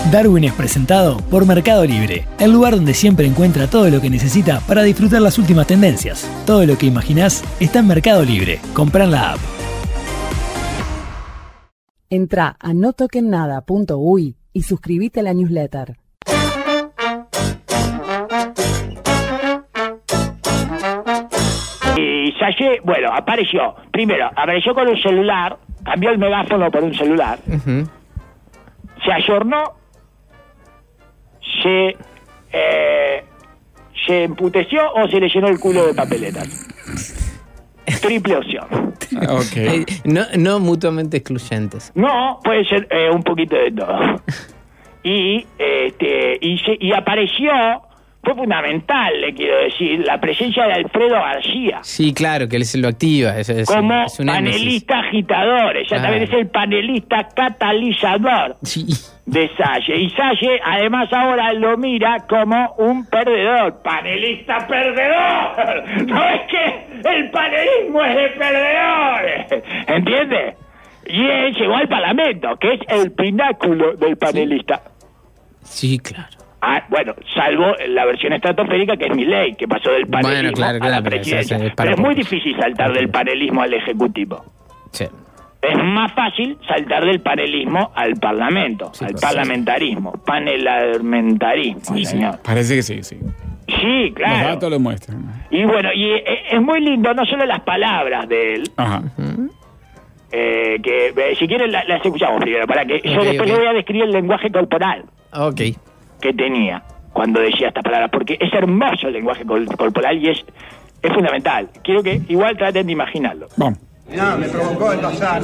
Darwin es presentado por Mercado Libre, el lugar donde siempre encuentra todo lo que necesita para disfrutar las últimas tendencias. Todo lo que imaginás está en Mercado Libre. Comprá en la app. Entrá a notokennada.uy y suscríbete a la newsletter. Y Salle, bueno, apareció con un celular, cambió el megáfono por un celular, se ayornó, se emputeció o se le llenó el culo de papeletas. Triple opción. Okay. No mutuamente excluyentes. No, puede ser un poquito de todo. Y apareció, fue fundamental, le quiero decir, la presencia de Alfredo García. Sí, claro, que él se lo activa. Como es un panelista agitador, exactamente, es el panelista catalizador de Salle. Y Salle, además, ahora lo mira como un perdedor. ¡Panelista perdedor! ¿No es que el panelismo es de perdedores? ¿Entiendes? Y él llegó al Parlamento, que es el pináculo del panelista. Sí, claro. Bueno, salvo la versión estratosférica, que es Milei, que pasó del panelismo a la presidencia. Pero es muy difícil saltar del panelismo al ejecutivo. Sí. Es más fácil saltar del panelismo al parlamento, al parlamentarismo, panelamentarismo, señor. Parece que sí. Sí, claro. Los datos lo muestran. Y bueno, es muy lindo, no solo las palabras de él, que si quieren las escuchamos primero, para que yo después le voy a describir el lenguaje corporal que tenía cuando decía estas palabras, porque es hermoso el lenguaje corporal y es fundamental. Quiero que igual traten de imaginarlo. Vamos. Mirá, me provocó el pasar.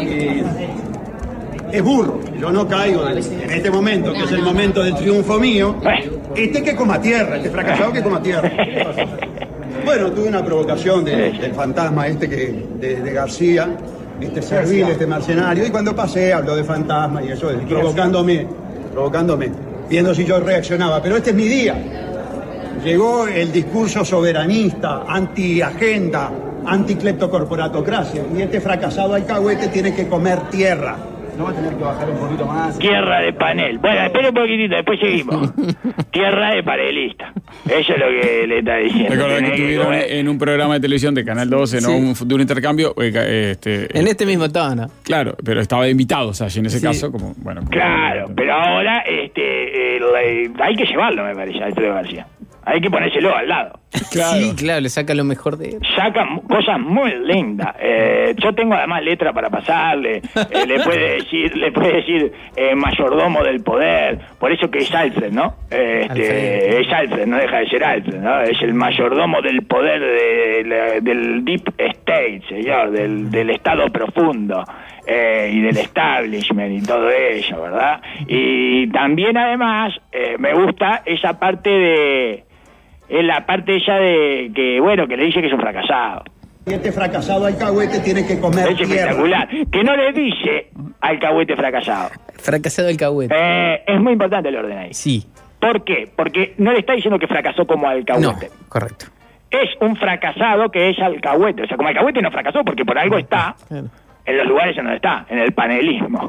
Es burro. Yo no caigo en este momento, que es el momento del triunfo mío. Que coma tierra, este fracasado que coma tierra. Bueno, tuve una provocación del fantasma de García, servil, mercenario, y cuando pasé habló de fantasma y eso, provocándome, viendo si yo reaccionaba. Pero este es mi día. Llegó el discurso soberanista, anti-agenda, anticleptocorporatocracia, y este fracasado alcahuete tiene que comer tierra. No va a tener que bajar un poquito más. Tierra de panel. Bueno, espera un poquitito, después seguimos. Tierra de panelista. Eso es lo que le está diciendo. Recordad que estuvieron en un programa de televisión de Canal 12, ¿no? De un intercambio. En este mismo tono. Claro, pero estaba invitado, o sea, en ese caso, como. Claro, pero ahora hay que llevarlo, me parece, a Alfredo García. Hay que ponérselo al lado. Claro. Sí, claro, le saca lo mejor de él. Saca cosas muy lindas. Yo tengo además letra para pasarle. Le puede decir mayordomo del poder. Por eso que es Alfred, ¿no? Es Alfred, no deja de ser Alfred, ¿no? Es el mayordomo del poder del Deep State, señor, del Estado profundo. Y del establishment y todo ello, ¿verdad? Y también además me gusta esa parte la parte ella de que, bueno, que le dice que es un fracasado. Y este fracasado alcahuete tiene que comer es espectacular. Que no le dice alcahuete fracasado. Fracasado alcahuete. Es muy importante el orden ahí. Sí. ¿Por qué? Porque no le está diciendo que fracasó como alcahuete. No, correcto. Es un fracasado que es alcahuete. O sea, como alcahuete no fracasó porque por algo está en los lugares en donde está, en el panelismo.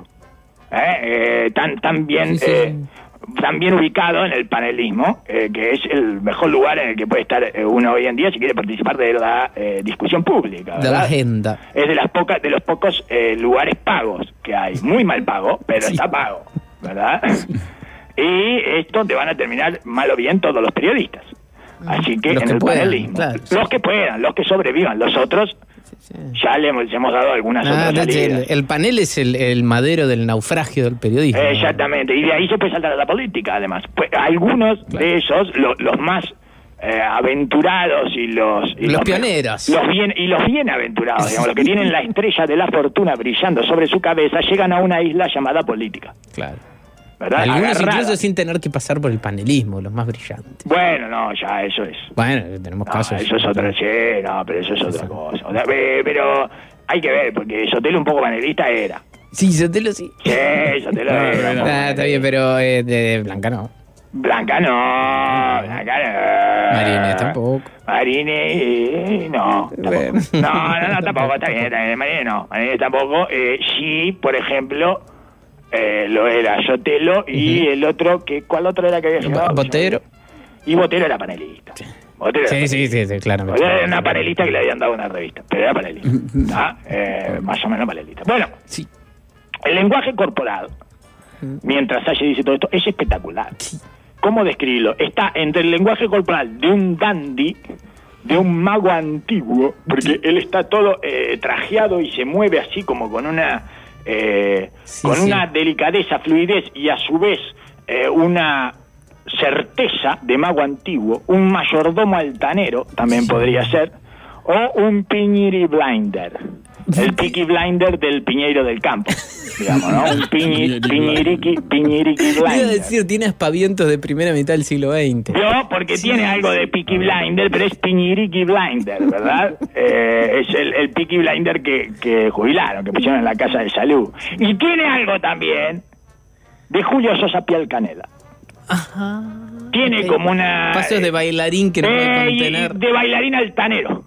Tan bien ubicado en el panelismo, que es el mejor lugar en el que puede estar uno hoy en día si quiere participar de la discusión pública, ¿verdad? De la agenda. Es de los pocos lugares pagos que hay. Muy mal pago, pero está pago, ¿verdad? Y esto te van a terminar mal o bien todos los periodistas. Así que en el panelismo, claro, los que puedan, los que sobrevivan, los otros ya les hemos dado algunas otras salidas. El panel es el madero del naufragio del periodismo. Exactamente, y de ahí se puede saltar a la política, además. Pues algunos de esos, los más aventurados y los pioneros, los bien aventurados, digamos, los que tienen la estrella de la fortuna brillando sobre su cabeza, llegan a una isla llamada política. Claro. ¿Verdad? Algunos incluso sin tener que pasar por el panelismo, los más brillantes. Bueno, no, ya eso es. Bueno, tenemos casos. Eso es otra, pero eso es otra cosa. O sea, pero hay que ver, porque Sotelo un poco panelista era. Sí, Sotelo sí. Sí, Sotelo era. Está bien, pero de Blanca no. Blanca no. Marínez tampoco. Marínez, no. Bueno. No, tampoco, está bien. Marínez no. Marínez tampoco. Sí, por ejemplo, lo era Sotelo, y el otro, ¿cuál otro era que había llegado? Botero. Y Botero era panelista. Botero era Sí, claro. Botero era una panelista que le habían dado una revista, pero era panelista. Más o menos panelista. Bueno, Sí. el lenguaje corporal, mientras Salle dice todo esto, es espectacular. ¿Cómo describirlo? Está entre el lenguaje corporal de un dandy, de un mago antiguo, porque él está todo trajeado y se mueve así como con una una delicadeza, fluidez y a su vez una certeza de mago antiguo, un mayordomo altanero también podría ser, o un piñiri blinder, el Peaky Blinder del Piñeiro del Campo, digamos, ¿no? Un piñiriqui blinder. Iba a decir, tiene aspavientos de primera mitad del siglo XX. No, porque tiene algo de Peaky Blinder, pero es Piñiriqui Blinder, ¿verdad? Es el Peaky Blinder que jubilaron, que pusieron en la Casa de Salud. Y tiene algo también de Julio Sosa Pial Canela. Ajá. Tiene como una... Pasos de bailarín que no puede contener. De bailarín altanero.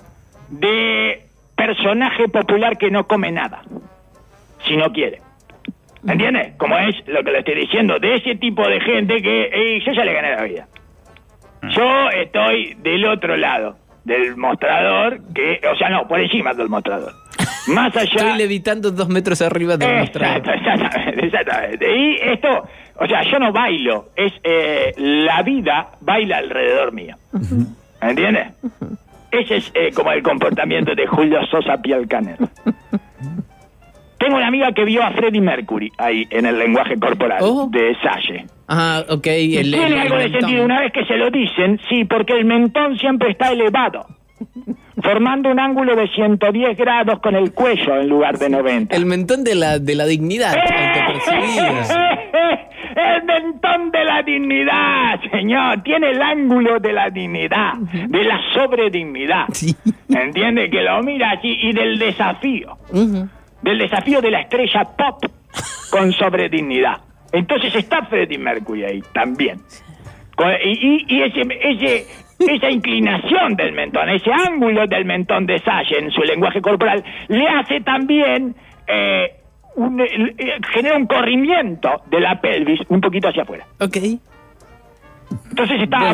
De personaje popular que no come nada, si no quiere. ¿Entiendes? Como es lo que le estoy diciendo, de ese tipo de gente que yo ya le gané la vida. Yo estoy del otro lado del mostrador, por encima del mostrador. Más allá... Estoy levitando 2 metros arriba del mostrador. Exactamente. Y esto, yo no bailo, es la vida baila alrededor mío. ¿Entiendes? Ese es como el comportamiento de Julio Sosa Pial Canela. Tengo una amiga que vio a Freddie Mercury ahí en el lenguaje corporal de Salle. Ah, ok. Tiene algo de sentido una vez que se lo dicen, sí, porque el mentón siempre está elevado, formando un ángulo de 110 grados con el cuello en lugar de 90. El mentón de la dignidad autopercibida. El mentón de la dignidad, señor. Tiene el ángulo de la dignidad, de la sobredignidad. Sí. ¿Entiende? Que lo mira así. Y del desafío. Del desafío de la estrella pop con sobredignidad. Entonces está Freddie Mercury ahí también. Y esa inclinación del mentón, ese ángulo del mentón de Salle en su lenguaje corporal, le hace también... genera un corrimiento de la pelvis un poquito hacia afuera. Ok. Entonces está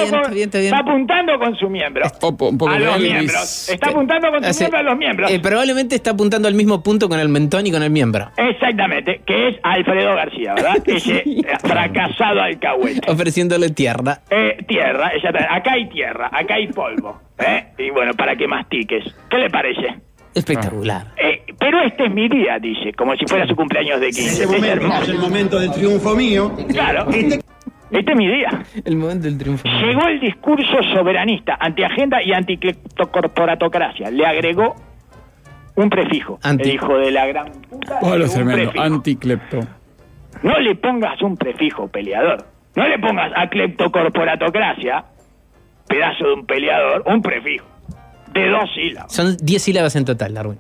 apuntando con su miembro a los miembros. Está apuntando con su miembro a los miembros. Probablemente está apuntando al mismo punto con el mentón y con el miembro. Exactamente, que es Alfredo García, ¿verdad? Ese fracasado alcahuete. Ofreciéndole tierra. Tierra, exactamente. Acá hay tierra, acá hay polvo. Y bueno, para que mastiques. ¿Qué le parece? Espectacular. Pero este es mi día, dice, como si fuera su cumpleaños de 15. Es el momento del triunfo mío. Claro. Este es mi día. El momento del triunfo. Llegó el discurso soberanista, antiagenda y anticleptocorporatocracia. Le agregó un prefijo. El hijo de la gran puta. Anticlepto. No le pongas un prefijo, peleador. No le pongas a cleptocorporatocracia, pedazo de un peleador, un prefijo. De 2 sílabas. Son 10 sílabas en total, Darwin.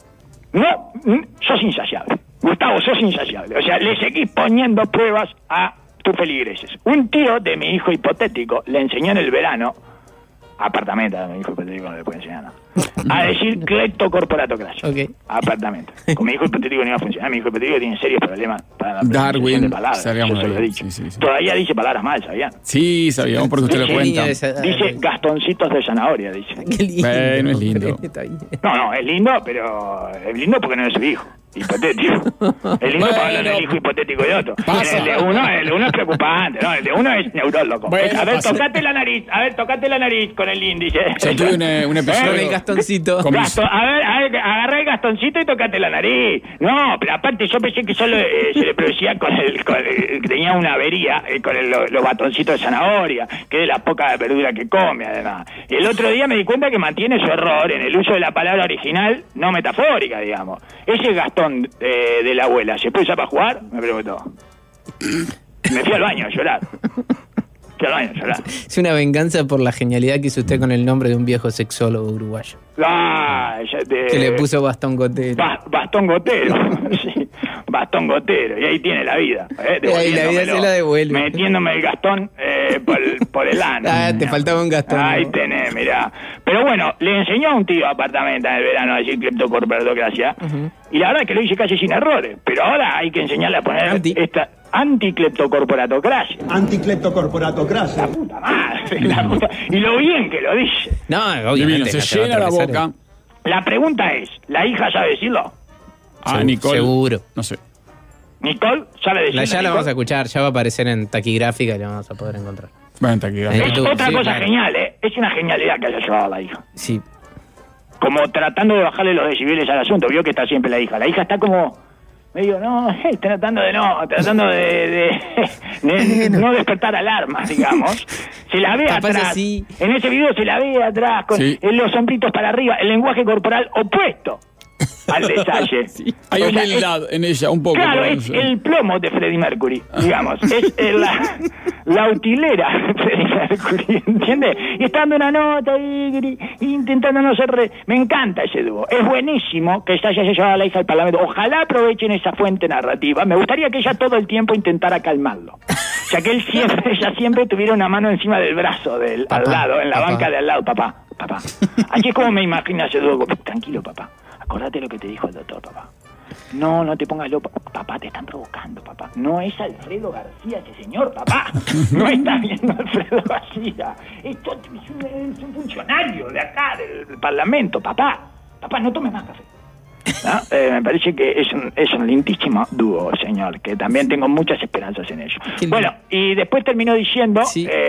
No, sos insaciable. Gustavo, sos insaciable. Le seguís poniendo pruebas a tus feligreses. Un tío de mi hijo hipotético le enseñó en el verano, apartamento de mi hijo hipotético no le puede enseñar nada, a decir cleptocorporatocracia. Apartamento. Con mi hijo hipotético no iba a funcionar. Mi hijo hipotético tiene serios problemas para la pronunciación de palabras. Yo se lo he dicho. Sí. Todavía dice palabras mal, ¿sabían? Sí, sabíamos porque usted lo cuenta. Dice gastoncitos de zanahoria, dice. Qué lindo. No es lindo. No, es lindo, pero es lindo porque no es su hijo hipotético. Es lindo para hablar del hijo hipotético de otro. El de uno es preocupante, ¿no? El de uno es neurólogo. A ver, tocate la nariz con el índice. Yo tuve un episodio. El gastoncito. A ver, agarrá el gastoncito y tocate la nariz. No, pero aparte yo pensé que solo se le producía con el tenía una avería con los batoncitos de zanahoria, que es de la poca verdura que come, además. Y el otro día me di cuenta que mantiene su error en el uso de la palabra original, no metafórica, digamos. Ese Gastón de la abuela, ¿se puede usar para jugar? Me preguntó. Me fui al baño a llorar. Es una venganza por la genialidad que hizo usted con el nombre de un viejo sexólogo uruguayo. Que le puso Bastón Gotero. Bastón Gotero, sí. Bastón Gotero. Y ahí tiene la vida. Y ahí la vida se la devuelve. Metiéndome el Gastón por el ano. Te faltaba un Gastón. Ahí tenés, mirá. Pero bueno, le enseñó a un tío apartamento en el verano a decir cleptocorporatocracia. Y la verdad es que lo hice casi sin errores. Pero ahora hay que enseñarle a poner esta anticleptocorporatocracia. Anticleptocorporatocracia. La puta madre, la puta. Y lo bien que lo dice. No, obviamente. Se llena la boca. La pregunta es, ¿la hija sabe decirlo? Nicole. Seguro. No sé. ¿Nicole sabe decirlo? Ya la vamos a escuchar, ya va a aparecer en Taquigráfica y la vamos a poder encontrar. Bueno, Taquigráfica. Es otra cosa genial, ¿eh? Es una genialidad que haya llevado a la hija. Sí. Como tratando de bajarle los decibeles al asunto. Vio que está siempre la hija. La hija está como medio, tratando de no despertar alarmas, digamos. Se la ve capaz atrás. Así. En ese video se la ve atrás con los hombritos para arriba, el lenguaje corporal opuesto al detalle. Sí. Hay humildad en ella, un poco. Claro, es el plomo de Freddie Mercury, digamos. Es la utilera de Freddie Mercury, ¿entiendes? Y está dando una nota y intentando no ser... Me encanta ese dúo. Es buenísimo que ella haya llevado a la hija al Parlamento. Ojalá aprovechen esa fuente narrativa. Me gustaría que ella todo el tiempo intentara calmarlo. O sea, que ella siempre tuviera una mano encima del brazo del al lado, en la banca de al lado. Papá. Así es como me imagino ese dúo. Tranquilo, papá. Acordate lo que te dijo el doctor, papá. No te pongas loco. Papá, te están provocando, papá. No es Alfredo García ese señor, papá. No está viendo Alfredo García. Esto es un funcionario de acá, del Parlamento, papá. Papá, no tomes más café. ¿No? Me parece que es un lindísimo dúo, señor, que también tengo muchas esperanzas en ello. Bueno, y después terminó diciendo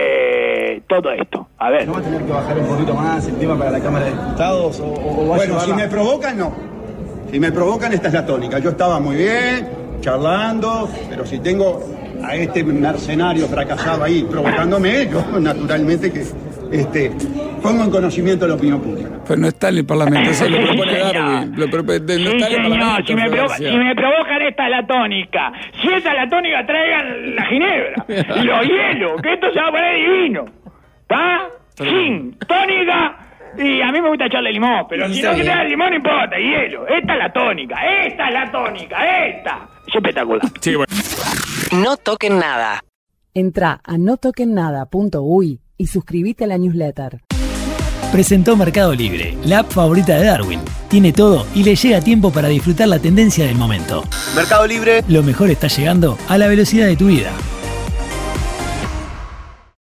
todo esto. A ver. ¿No va a tener que bajar un poquito más el tema para la Cámara de Diputados? Bueno, si me provocan, no. Si me provocan, esta es la tónica. Yo estaba muy bien, charlando, pero si tengo a este mercenario fracasado ahí provocándome, yo naturalmente que pongo en conocimiento de la opinión pública. Pero no está en el Parlamento, eso lo propone Darwin. No está en el Parlamento. Si me provocan, esta es la tónica. Si esta es la tónica, traigan la ginebra y los hielos, que esto se va a poner divino. ¿Está? Sin tónica. Y a mí me gusta echarle limón, pero si no queda limón no importa, hielo. Esta es la tónica. Es espectacular. Sí, bueno. No toquen nada. Entrá a notokennada.uy y suscríbete a la newsletter. Presentó Mercado Libre, la app favorita de Darwin. Tiene todo y le llega a tiempo para disfrutar la tendencia del momento. Mercado Libre. Lo mejor está llegando a la velocidad de tu vida.